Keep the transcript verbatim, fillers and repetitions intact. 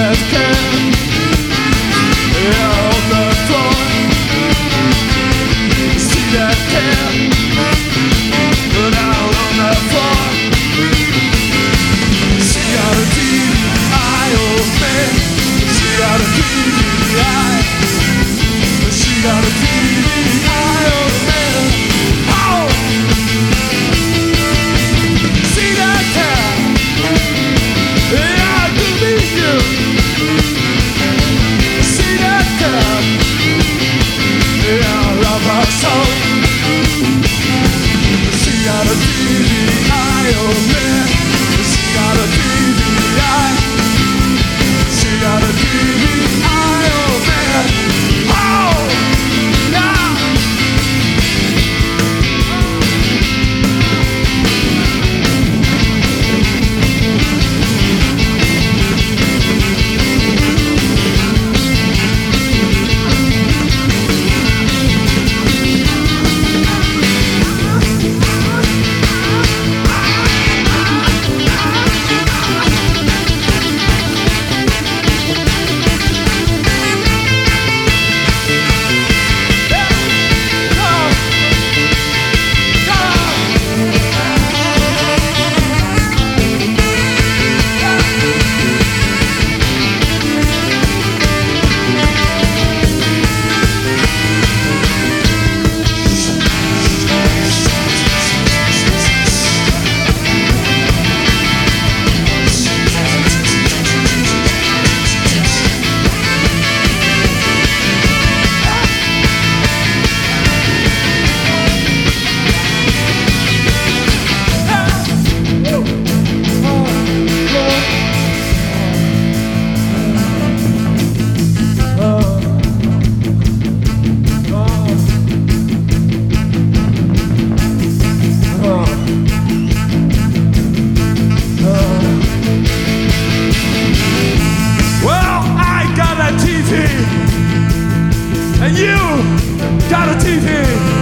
that can. Yeah, on the floor. See that can. Put out on the floor. She got a D I old man. She got a D I. She got a D I old man. Oh! See that can. Yeah, I believe you. See that can. Yeah, I love her so. She got a D I old man. She got a D I. She got a D I old man. Oh, yeah. And you got a T V.